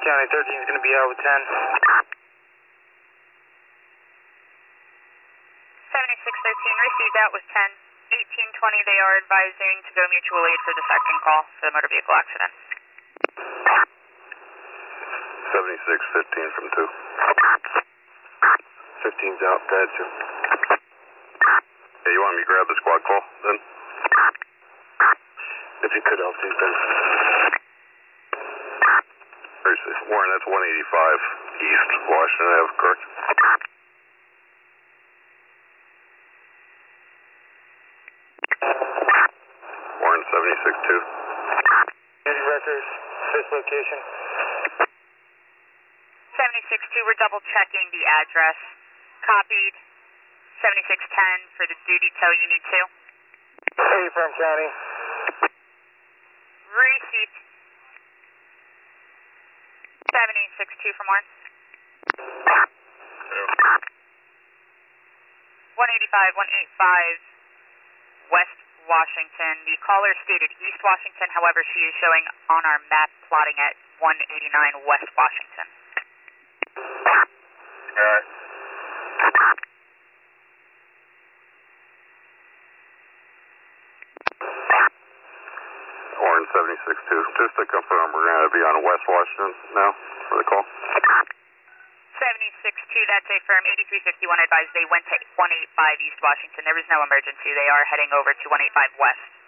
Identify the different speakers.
Speaker 1: County 13 is going to be out with 10.
Speaker 2: 7613 received out with 10. 1820, they are advising to go mutual aid for the second call for the motor vehicle accident.
Speaker 3: 7615 from 2. 15's out, pad 2. Hey, you want me to grab the squad call then? If you could, I'll please, Ben. Warren, that's 185 East Washington Ave, correct? Warren, 76-2.
Speaker 1: Unit records, fifth location.
Speaker 2: 76-2, we're double checking the address. Copied. 7610 for the duty tow you need to.
Speaker 1: Hey, from County.
Speaker 2: Received. 762 from Warren. 185, 185 West Washington. The caller stated East Washington, however, she is showing on our map plotting at 189 West Washington.
Speaker 3: Alright. Warren, 76-2. Just to confirm, we're going to be on West Washington now for the call?
Speaker 2: 762, that's a firm. 8351 advised they went to 185 East Washington. There was no emergency. They are heading over to 185 West.